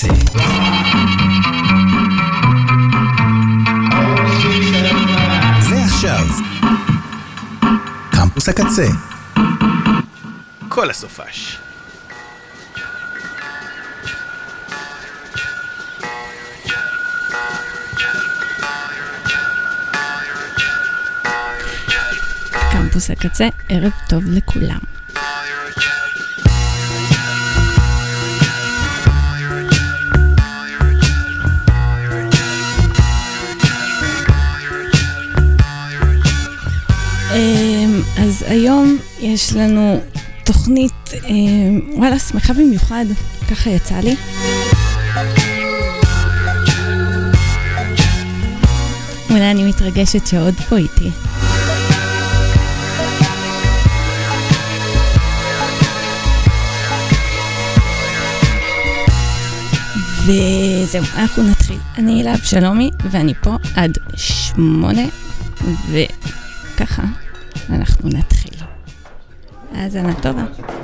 הקצה. ועכשיו, קמפוס הקצה. כל הסופש. קמפוס הקצה, ערב טוב לכולם. אז היום יש לנו תוכנית, וואלה, שמחה במיוחד, ככה יצא לי. אולי אני מתרגשת שעוד פה איתי. וזהו, אנחנו נתחיל. אני אלה אבשלומי, ואני פה עד 8, וככה אנחנו נתחיל. האזנה טובה.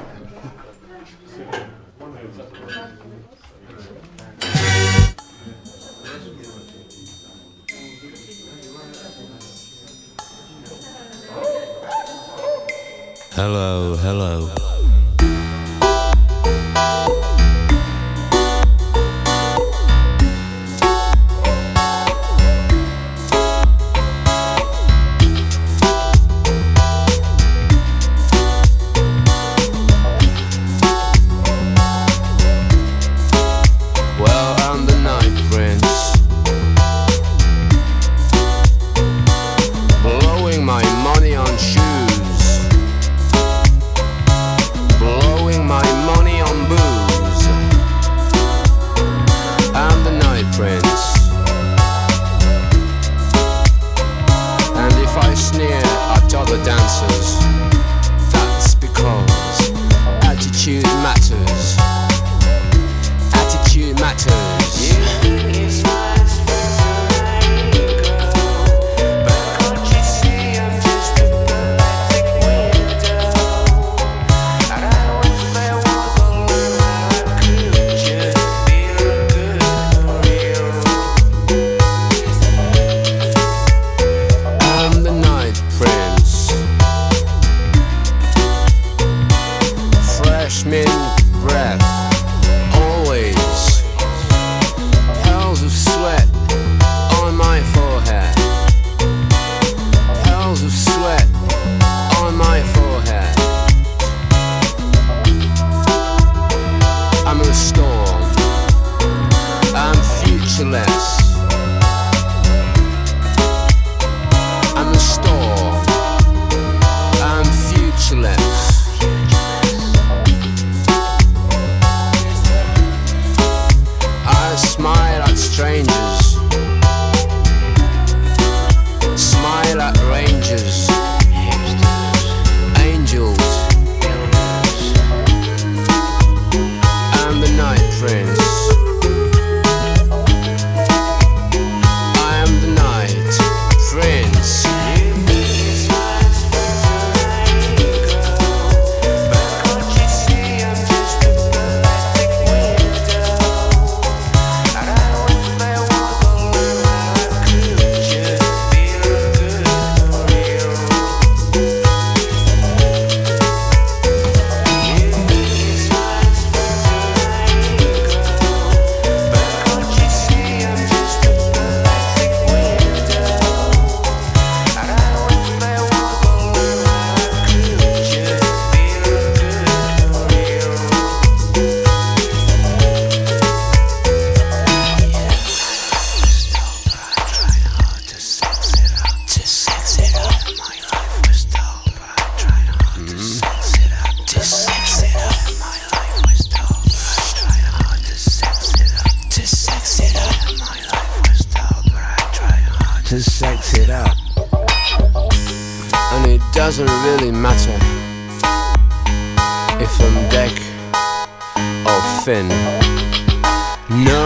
Hello, hello. Doesn't really matter if I'm deck or fin. No.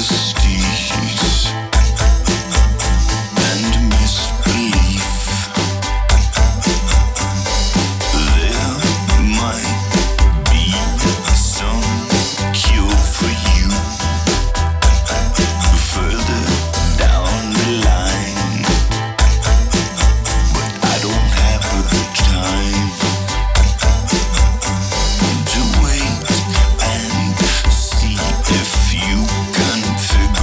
If you can figure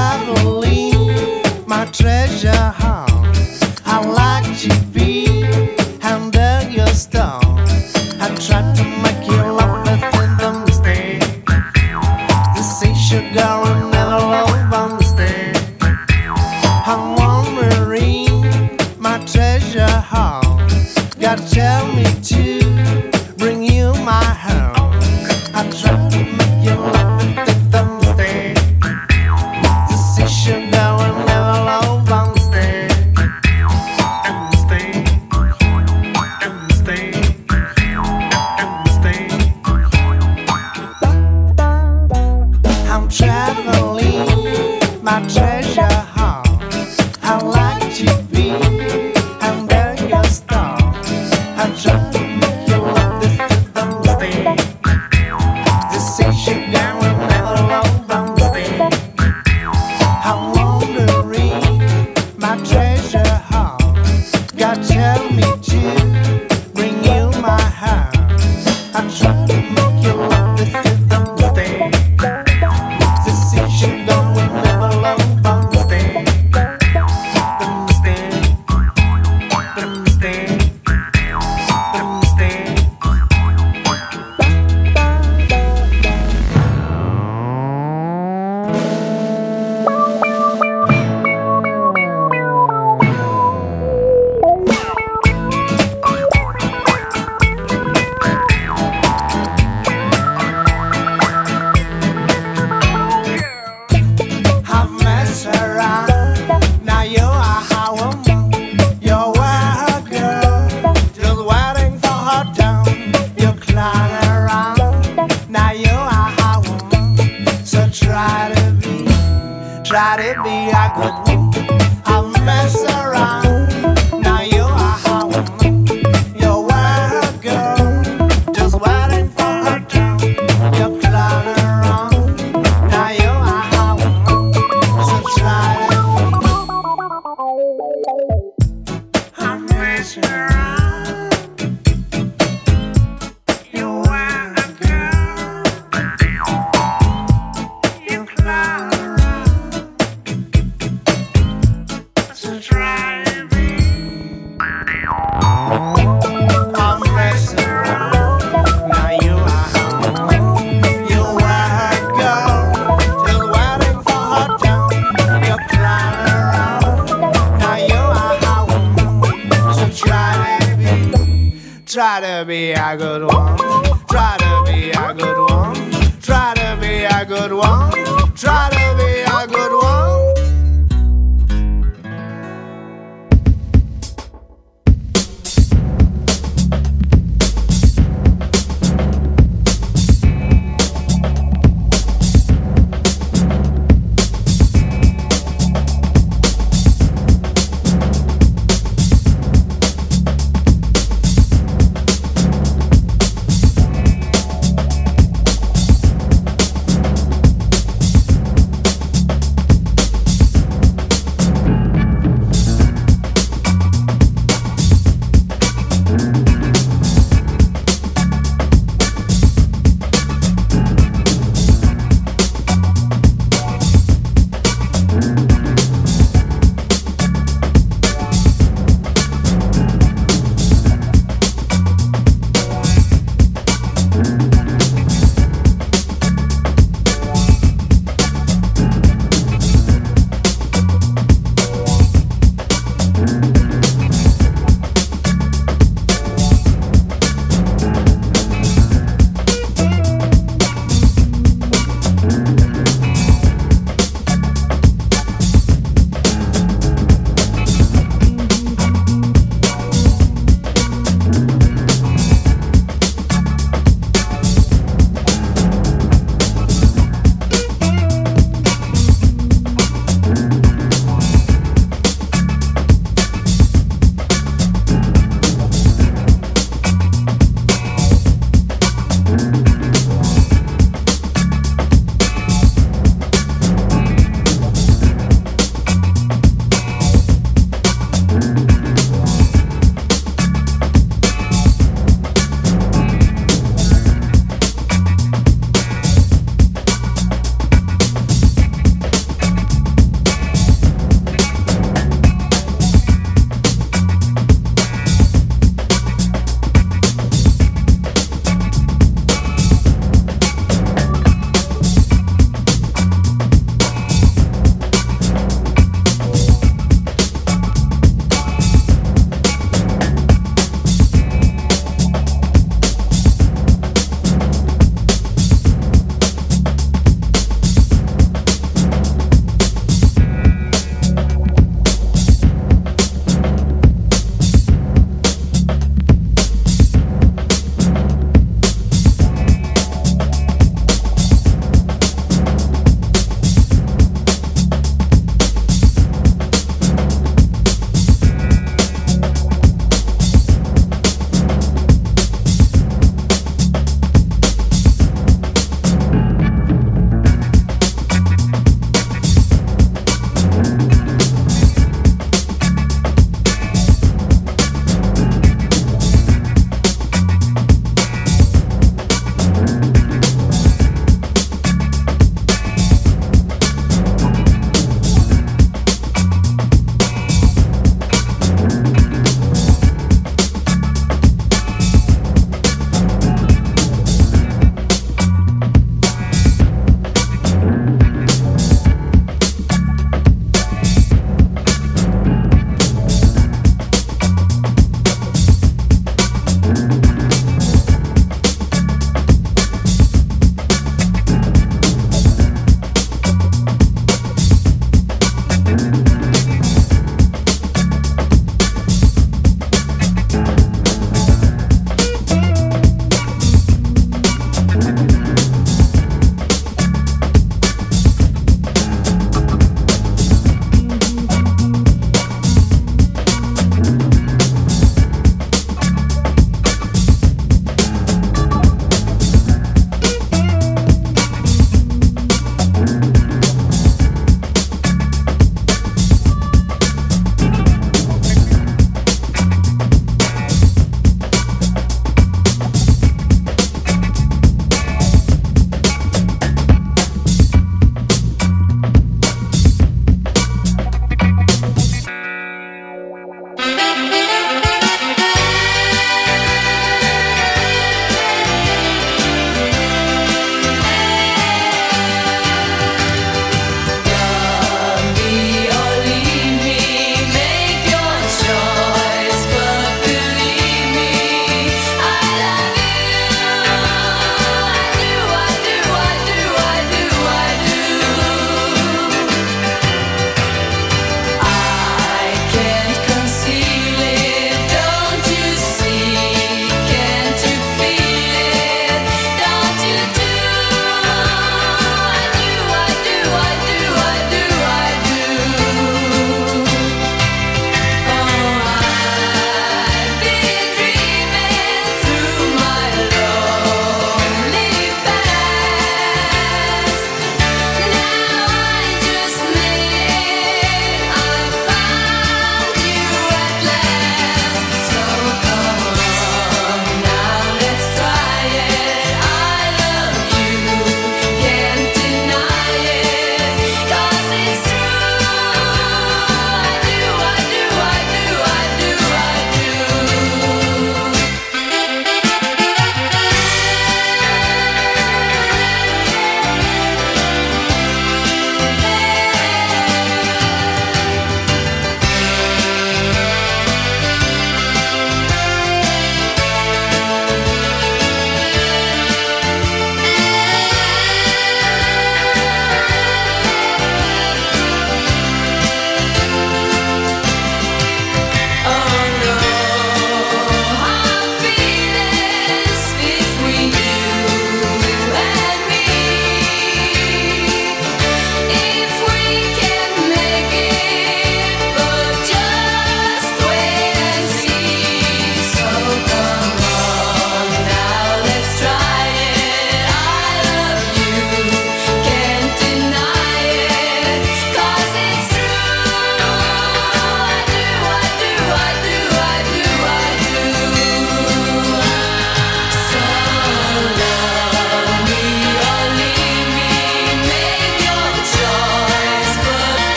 traveling, my treasure home. I like to be under your stone. I try to make you love within the mistake. This is sugar and never love understand. I'm wandering, my treasure home. God tell me to bring you my home. I try to make you love within the mistake. This is sugar and never love understand. I'm traveling, my treasure home. I like to be under your stone. I try to make you love this rhythm stay. This is sugar and never love understand. I'm wandering, my treasure home. God tell me to bring you my home. I try to make you love this rhythm stay. This is sugar and never love understand. Understand, understand, understand. I've messed around, now you are how I'm. You're a girl, just waiting for her down. You climb around, now you are how I'm. So try to be a good one. I've messed around, now you are how I'm. You're a girl, just waiting for her down. You climb around, now you are how I'm. So try to I'm messing around. You are a girl. You climb around. So try to be. I'm messing around. Now you are home. You are a girl. Still waiting for her down. You climb around. Now you are home. So try to be a good one. Try to be a good one. Try to be a good one. Try to be a good one.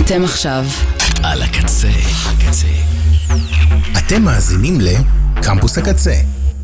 אתם עכשיו על הקצה. אתם מאזינים לקמפוס הקצה.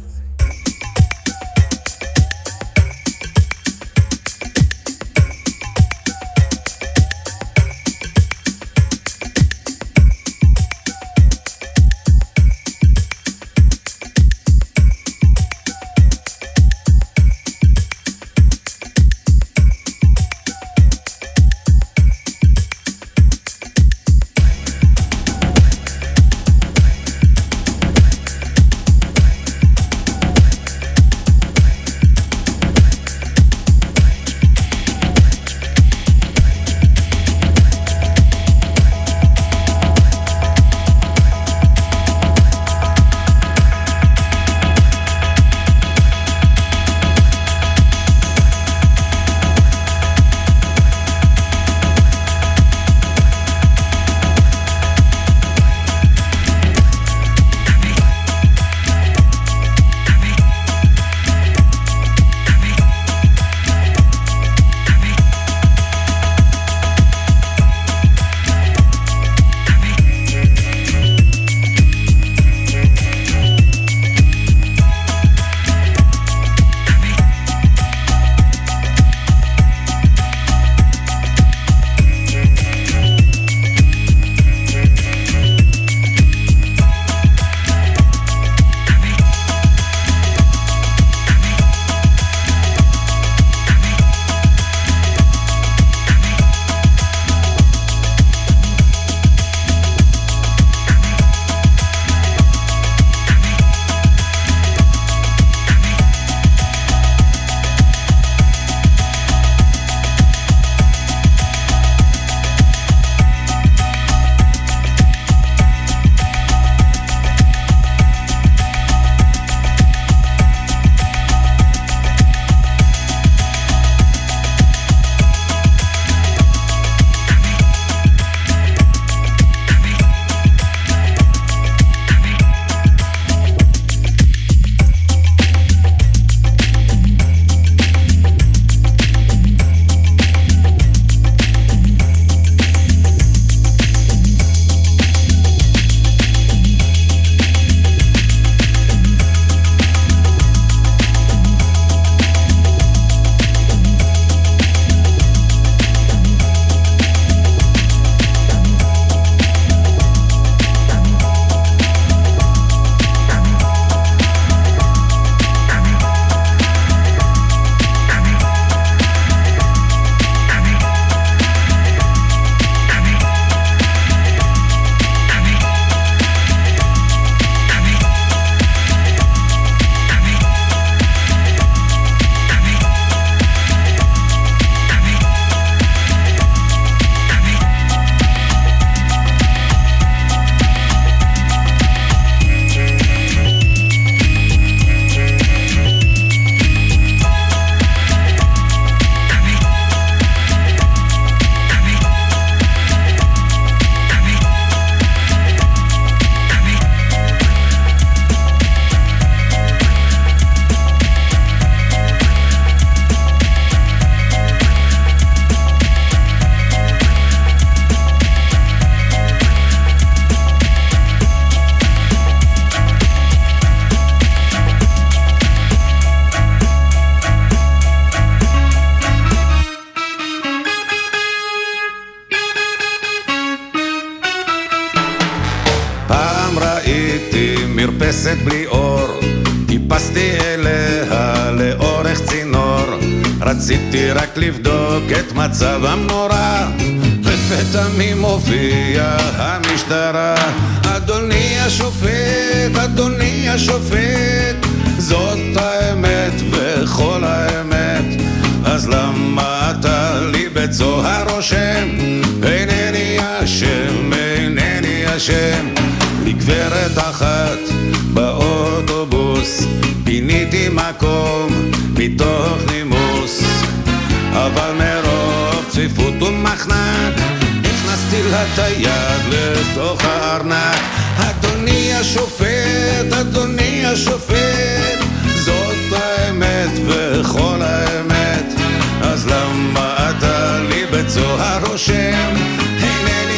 מרפסת בלי אור, טיפסתי אליה לאורך צינור, רציתי רק לבדוק את מצב המנורה, לפתע ממופיע המשטרה. אדוני השופט, אדוני השופט, זאת האמת וכל האמת, אז למה אתה לי בצוהר רושם? אינני אשם, אינני אשם. לגברת אחת באוטובוס פיניתי מקום מתוך נימוס, אבל מרוב צפיפות ומחנק הכנסתי לה את היד לתוך הארנק. אדוני השופט, אדוני השופט, זאת האמת וכל האמת, אז למה אתה לי בצוהר רושם? אינני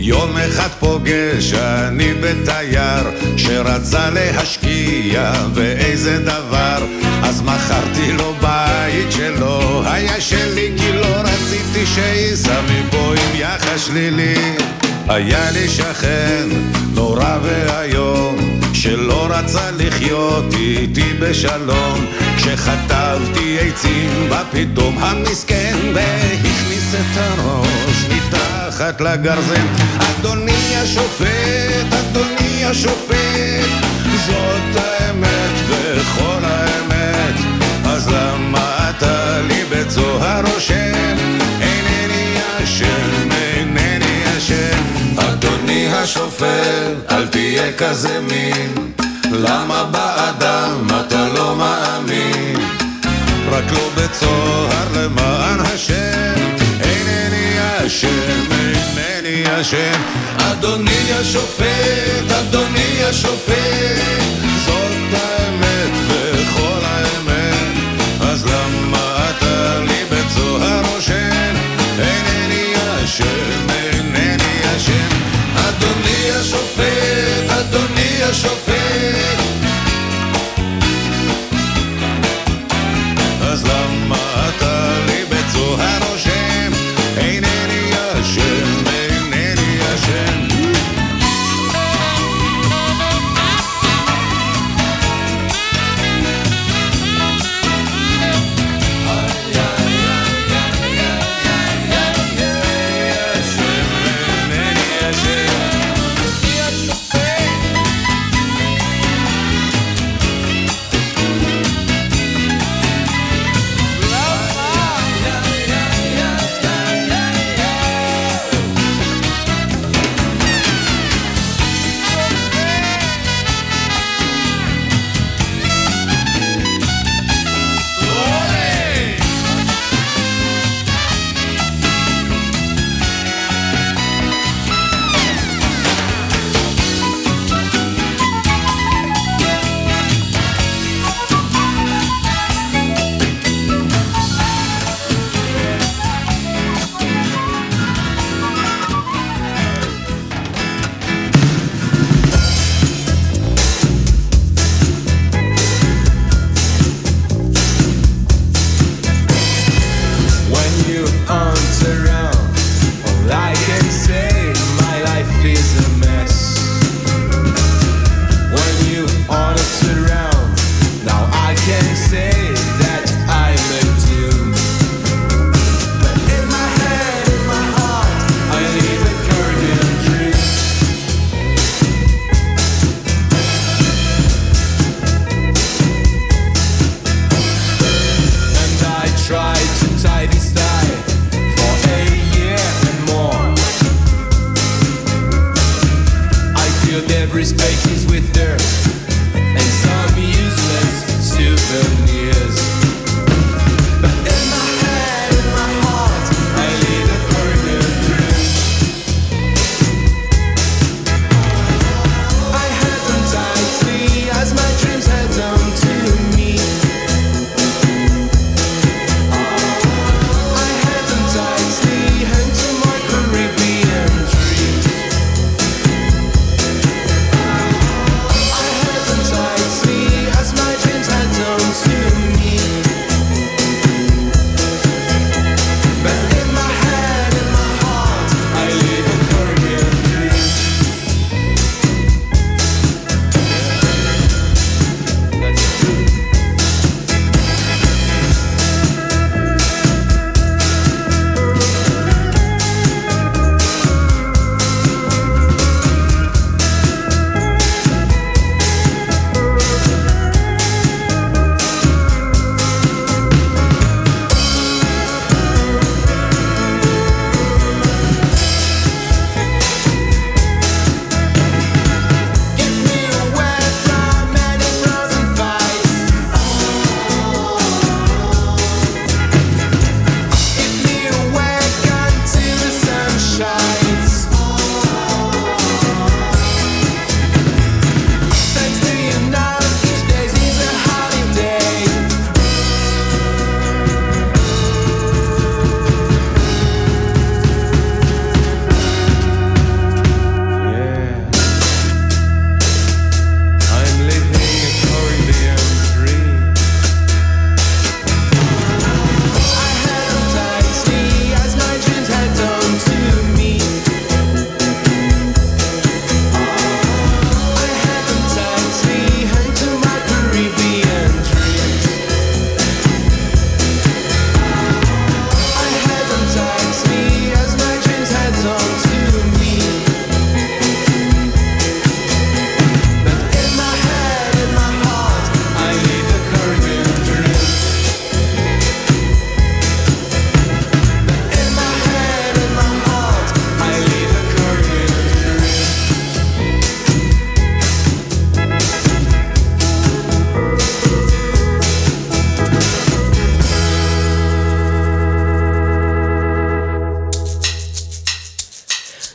יום אחד פוגש אני בתייר שרצה להשקיע באיזה דבר, אז מכרתי לו בית שלו היה שלי כי לא רציתי שייסע מפה עם יחס שלילי. היה לי שכן נורא והיום שלא רצה לחיות איתי בשלום, כשחטבתי עצים בפתאום המסכן והכניס את הראש מתחת לגרזן. אדוני השופט, אדוני השופט, זאת האמת וכל האמת, אז למה אתה לי בצוהר רושם? אינני אשם, אינני אשם. אדוני השופט, אל תהיה כזה מין, למה באדם אתה לא מאמין? רק לא בצוהר למען השם, אינני אשם, אינני אשם. אדוני השופט, אדוני השופט, זאת האמת וכל האמת, אז למה אתה לי בצוהר רושם? אינני אשם, אינני אשם. אדוני השופט, אדוני השופט, אז למה אתה לי בצוהר רושם? אינני אשם, אינני אשם.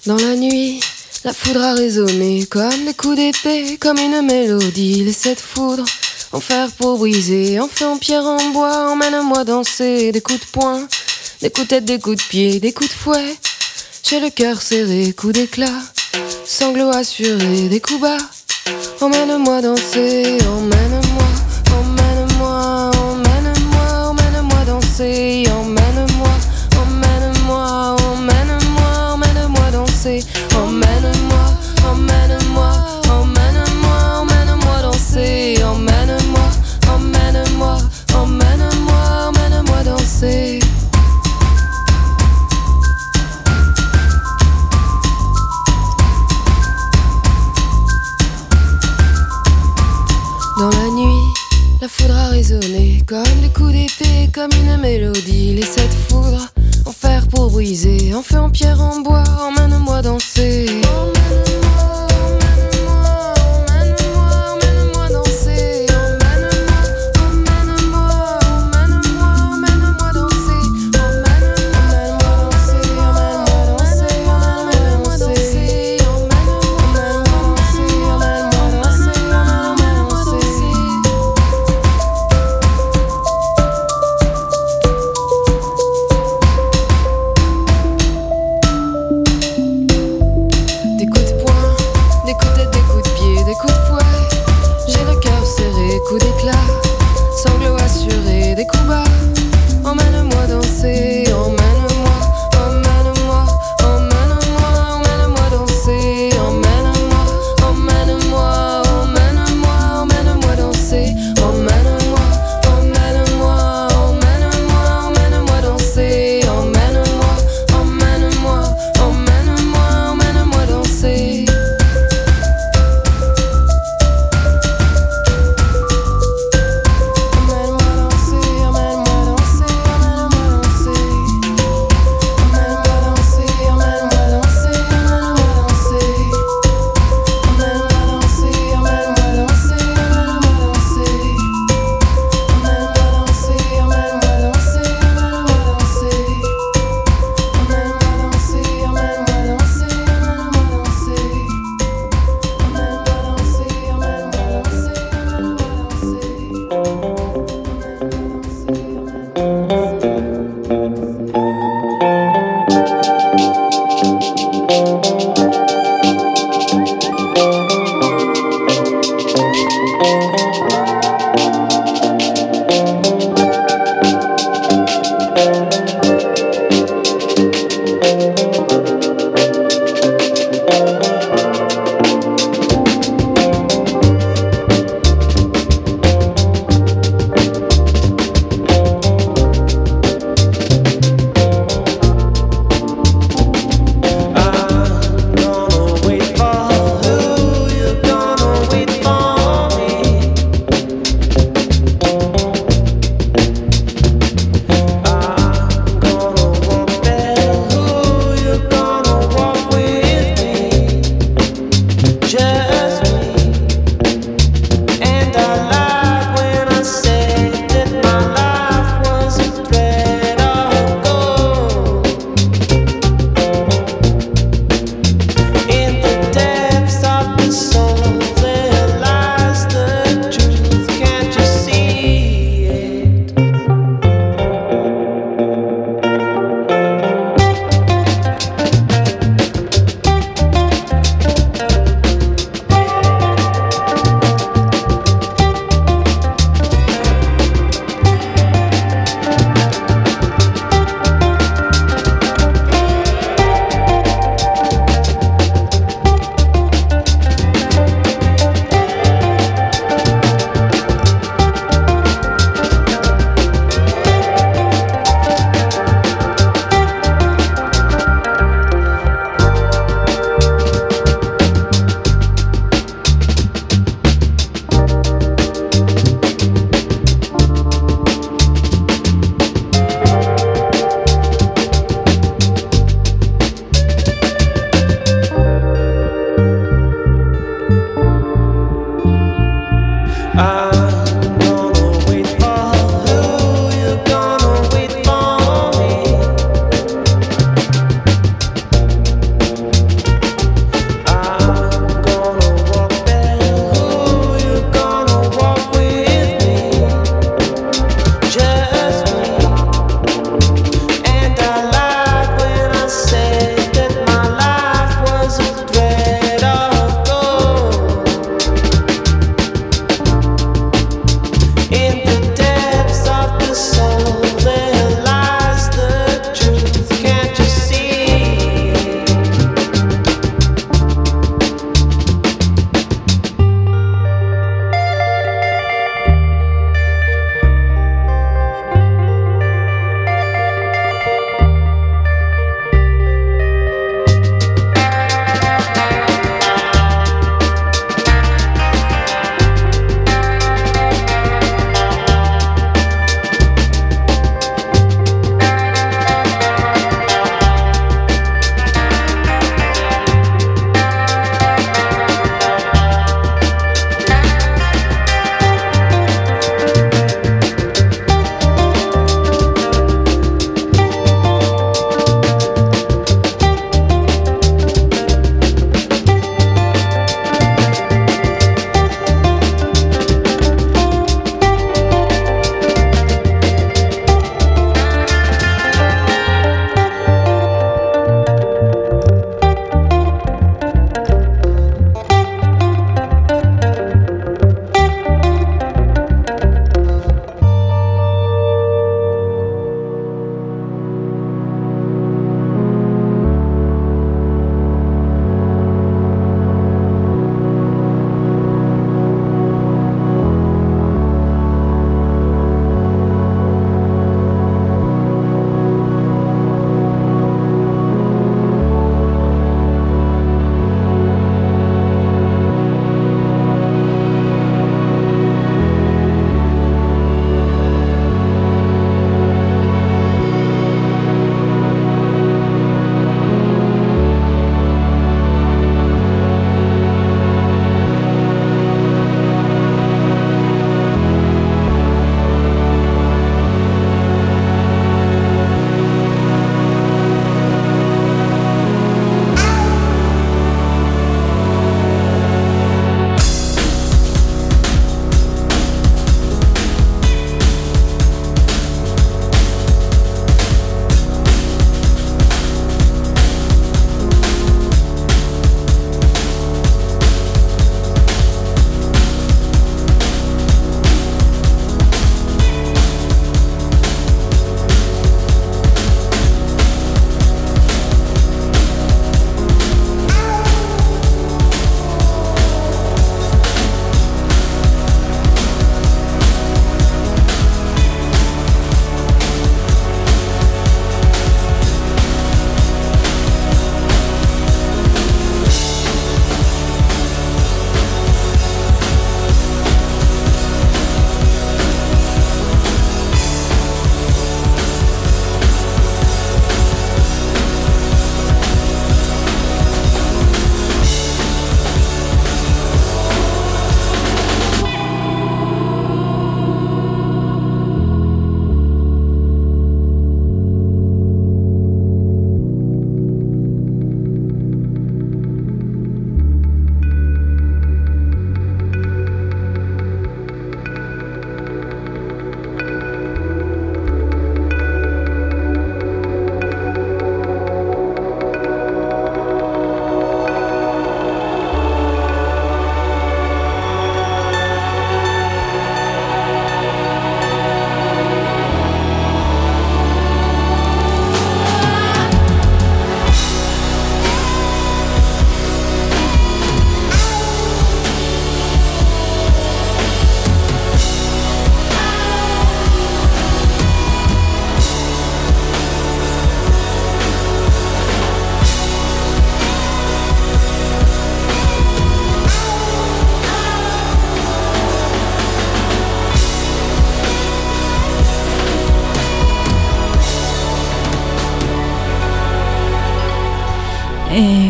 Dans la nuit, la foudre a résonné comme des coups d'épée, comme une mélodie. Les sept foudres en fer pour briser, en feu, en pierre, en bois. Emmène-moi danser, des coups de poing, des coups de tête, des coups de pied, des coups de fouet. J'ai le cœur serré, coups d'éclat, sanglots assurés, des coups bas. Emmène-moi danser, emmène-moi, emmène-moi, emmène-moi, emmène-moi danser, emmène-moi, emmène-moi, emmène-moi, emmène-moi danser, emmène-moi, emmène-moi, emmène-moi, emmène-moi danser, emmène-moi, emmène-moi, emmène-moi, emmène-moi danser. Dans la nuit, la foudre a résonné comme des coups d'épée, comme une mélodie. Les sept foudres en fer pour briser, en feu, en pierre, en bois. Emmène-moi danser.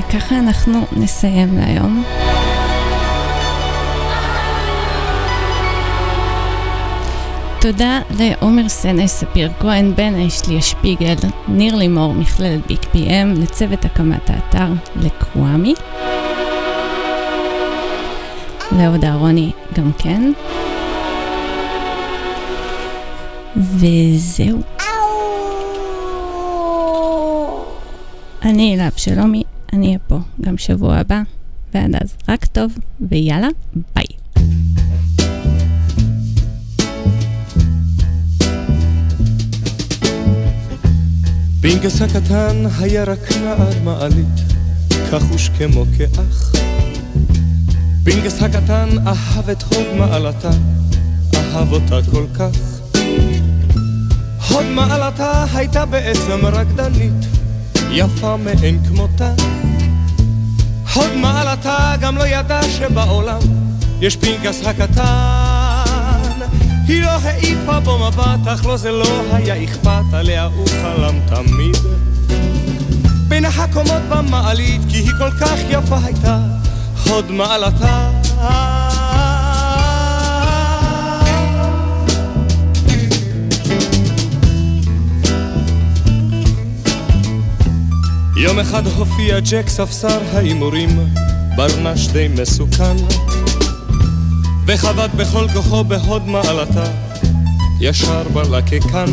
וככה אנחנו נסיים להיום. תודה לעומר סנש, ספיר כהן, בן אשלי שפיגל, ניר לימור, מכללת ביג PM, לצוות הקמת האתר, לקוואמי, לעוד אהרוני גם כן. וזהו. אני אלעב שלומי, אני אהיה פה גם שבוע הבא, ועד אז רק טוב, ויאללה, ביי. פינקס הקטן היה רק נער מעלית, כחוש כמו כאח. פינקס הקטן אהב את הוד מעלתה, אהב אותה כל כך. הוד מעלתה הייתה בעצם רקדנית, יפה מאין כמותה. הוד מעלתה גם לא ידע שבעולם יש פינקס הקטן. היא לא העיפה בו מבט, אך לא זה לא היה אכפת עליה, הוא חלם תמיד בין הקומות במעלית, כי היא כל כך יפה הייתה הוד מעלתה. יום אחד הופיע ג'ק ספסר האימורים, ברנש די מסוכן, וחבט בכל כוחו בהוד מעלתה, ישר בלקקן.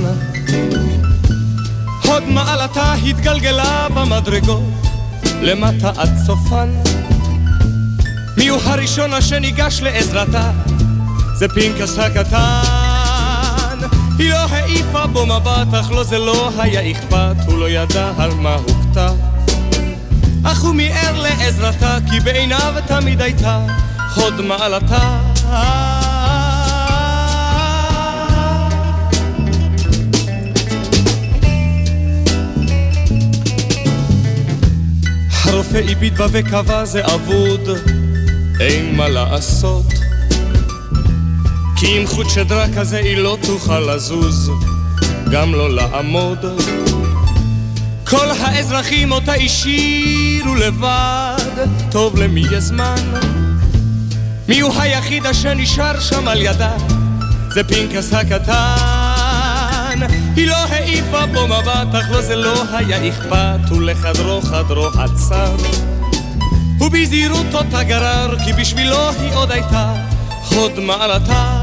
הוד מעלתה התגלגלה במדרגות, למטה עד סופן. מי הוא הראשון אשר ניגש לעזרתה? זה פינקס הקטן. היא לא העיפה בו מבט, אך לא זה לא היה אכפת, הוא לא ידע על מה הוכתה. אך הוא מיער לעזרתה, כי בעיניו תמיד הייתה הוד מעלתה. הרופא הביט בה וקבע זה אבוד, אין מה לעשות, כי עם חוט שדרה כזה היא לא תוכל לזוז, גם לא לעמוד. כל האזרחים אותה השאירו לבד, טוב למי יש זמן? מי הוא היחיד אשר נשאר שם על ידה? זה פינקס הקטן. היא לא העיפה בו מבט, אך לא זה לא היה אכפת, ולחדרו חדרו עצר, ובזהירות אותה גרר, כי בשבילו היא עוד הייתה הוד מעלתה.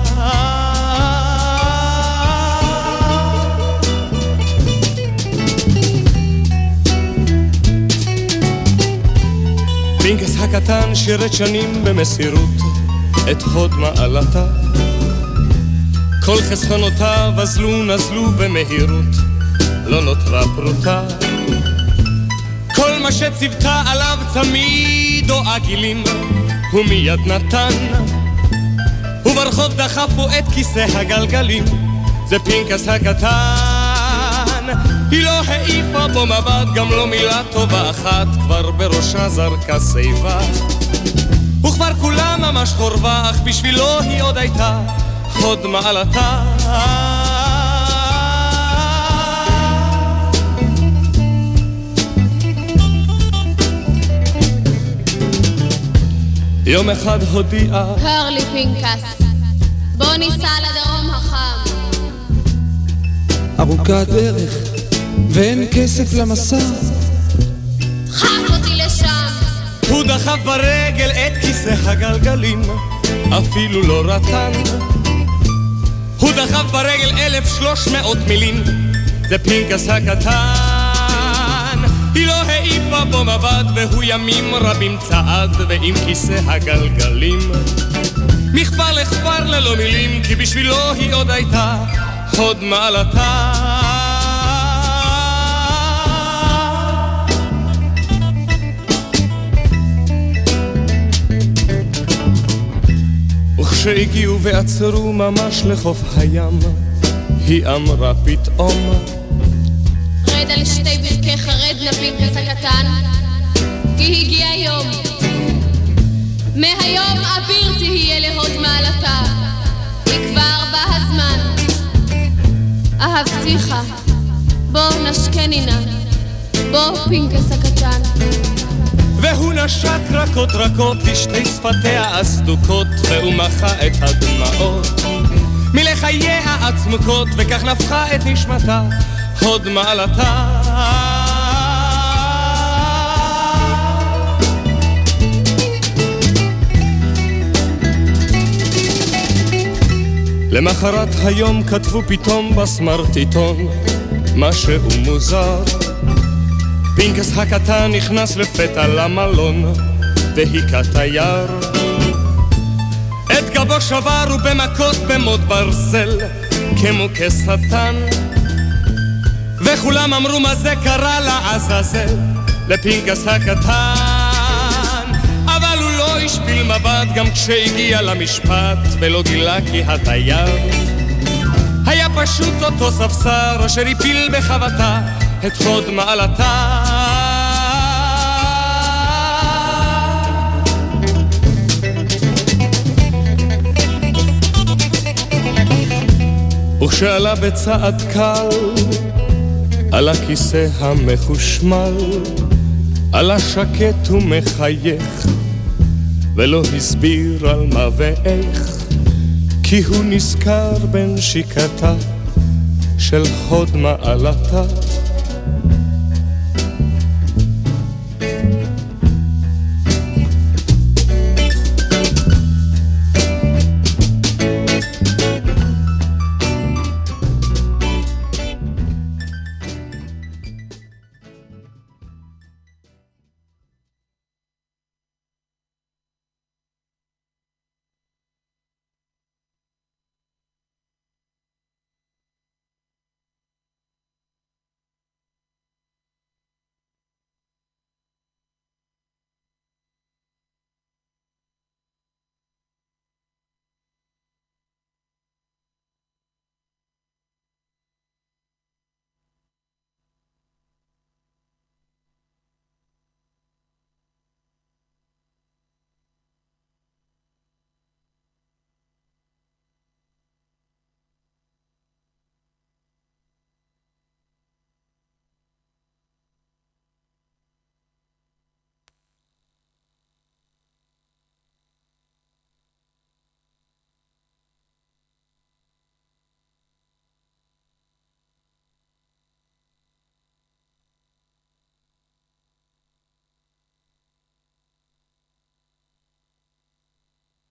פינקס הקטן שירת שנים במסירות את הוד מעלתה, כל חסכונותיו אזלו נזלו במהירות, לא נותרה פרוטה. כל מה שציוותה עליו צמיד או עגילים הוא מיד נתן, וברחוב דחפו את כיסא הגלגלים, זה פינקס הקטן. היא לא העיפה בו מבט, גם לא מילה טובה אחת, כבר בראשה זרקה שיבה, וכבר כולה ממש חורבה, אך בשבילו היא עוד הייתה הוד מעלתה. יום אחד הודיעה, קר לי פינקס, בוא ניסע לדרום החם. ארוכה דרך ואין כסף למסע, דחף אותי לשם. הוא דחף ברגל את כיסא הגלגלים, אפילו לא רטן. הוא דחף ברגל 1300 מילים, זה פינקס הקטן. היא לא העיפה בו מבט, והוא ימים רבים צעד, ועם כיסא הגלגלים מכפר לכפר ללא מילים, כי בשבילו היא עוד הייתה הוד מעלתה. וכשהגיעו ועצרו ממש לחוף הים, היא אמרה פתאום, רד על שתי ברכך, רד נא פינקס הקטן, כי הגיע יום. מהיום אביר תהיה להוד מעלתה, כי כבר בא הזמן. אהבתיך, בוא נשכני נא, בוא פינקס הקטן. והוא נשק רכות לשתי שפתיה הסדוקות, והוא מחה את הדמעות מלחייה העצמוקות, וכך נפחה את נשמתה הוד מעלתה. למחרת היום כתבו פתאום בסמרטיטון משהו מוזר. פינקס הקטן נכנס לפתע למלון והיכה תייר. את גבו שבר ובמכות במות ברזל כמו כשטן, וכולם אמרו מה זה קרה לעזאזל לפינקס הקטן. אבל הוא לא השפיל מבט גם כשהגיע למשפט, ולא גילה כי התייר היה פשוט אותו ספסר אשר הפיל בחבטה את חוד מעלתה. וכשעלה בצעד קל על הכיסא המחושמל, עלה שקט ומחייך ולא הסביר על מה ואיך, כי הוא נזכר בנשיקתה של הוד מעלתה.